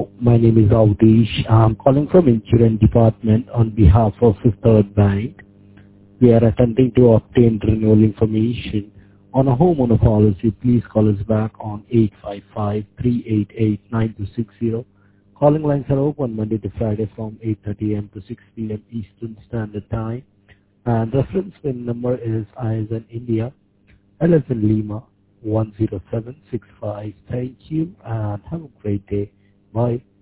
Hello, my name is Avdish. I'm calling from Insurance Department on behalf of Fifth Third Bank. We are attempting to obtain renewal information on a homeowner policy. Please call us back on 855-388-9260. Calling lines are open Monday to Friday from 8:30 a.m. to 6 p.m. Eastern Standard Time. And reference PIN number is I as in India, L as in Lima, 10765. Thank you and have a great day. Bye.